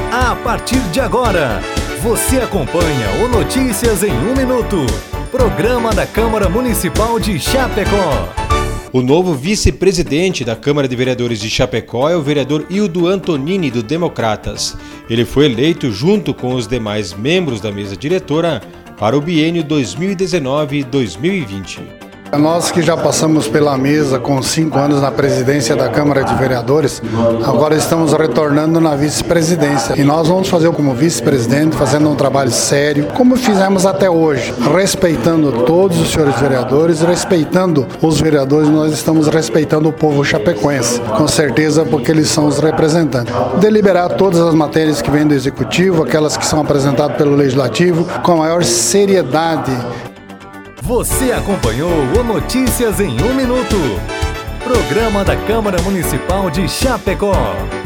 A partir de agora, você acompanha o Notícias em 1 Minuto, programa da Câmara Municipal de Chapecó. O novo vice-presidente da Câmara de Vereadores de Chapecó é o vereador Hildo Antonini, do Democratas. Ele foi eleito junto com os demais membros da mesa diretora para o biênio 2019-2020. Nós que já passamos pela mesa com 5 anos na presidência da Câmara de Vereadores, agora estamos retornando na vice-presidência. E nós vamos fazer como vice-presidente, fazendo um trabalho sério, como fizemos até hoje, respeitando todos os senhores vereadores, respeitando os vereadores, nós estamos respeitando o povo chapecoense, com certeza porque eles são os representantes. Deliberar todas as matérias que vêm do Executivo, aquelas que são apresentadas pelo Legislativo, com a maior seriedade. Você acompanhou o Notícias em 1 Minuto, programa da Câmara Municipal de Chapecó.